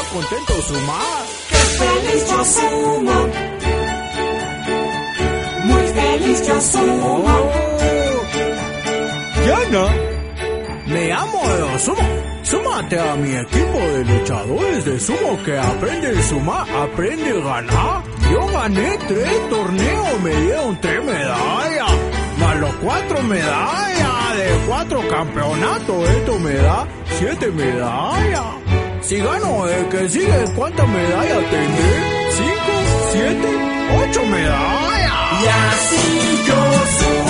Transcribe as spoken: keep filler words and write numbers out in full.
contento sumar. ¡Qué feliz yo sumo! Muy feliz yo sumo. Oh. Diana, me amo de sumo. Súmate a mi equipo de luchadores de sumo que aprende a sumar, aprende a ganar. Yo gané tres torneos, me dieron tres medallas, más los cuatro medallas de cuatro campeonatos. Esto me da siete medallas. Si gano el que sigue, ¿cuántas medallas tendré? Cinco, siete, ocho medallas. Y así yo sumo.